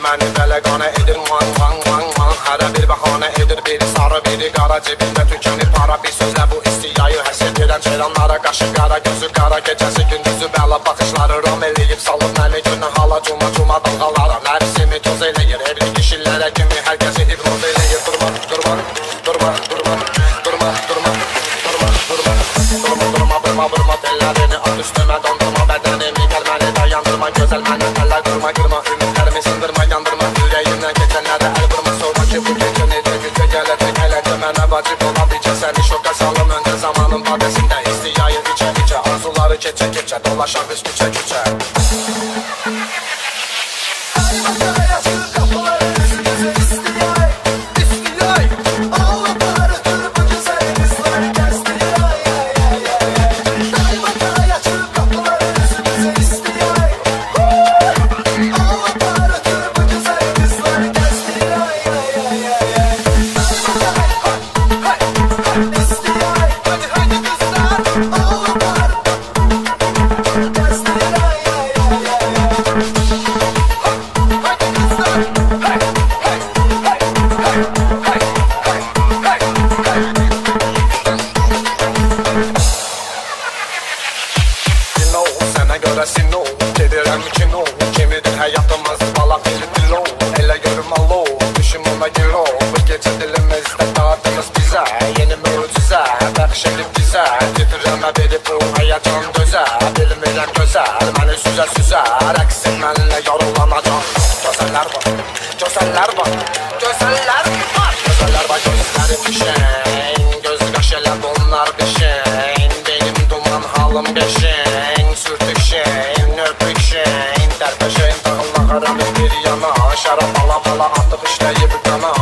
məni bələqana edir man man man man. Hərə bir bəhanə edir, biri sarı, biri qara, cebində tükənir para. Bir sözlə bu istiyayı həsr edirəm ceyranlara, qaşı qara, gözü qara, gecəsi gündüzü bəla, baxışları ram eləyib salıb məni günə hala, cuma cuma dalğalara. Nəfsimi toz eləyir, evli kişilərə kimi hər kəsi hipnoz eləyir. Durma, durma, durma, durma, durma, durma, durma, durma, durma, durma, durma, durma, tellərini at üstümə, dondurma bədənimi, gəl məni dayandırma, gözəl məni tələ qırma, qırma, ümidlərimi sındırma, yandırma, ürəyimdən keçənlərə əl vurma, sorma ki bu gecə necə gücə gələcək, ələcə mənə vacib olan bircə səni şoka salım öndə zamanın badəsində, istiyayı içə içə, arzuları keçə keçə, dolaşan biz küçə küçə. Sino, gedirəm kino, kimidir həyatımız balaq bir dilo. Elə görüm alo, düşüm ona giro. Bu gecə dilimizdə dağıtımız bizə, yeni möcüzə bəxş edib bizə. Titrəmə verib bu həyəcan gözə, bilmirəm gözəl məni süzə süzə, rəqs etmənlə yorulanacaq. Gözəllər var, gözəllər var, gözəllər var, gözəllər var, gözləri fişən, göz qaş elə bunlar qışın, benim duman halım beşin, sürtük şeyin, öpük şeyin, dərpəşəyin dağınla qaranın bir yana, şərab ala bala atıb işləyib qana,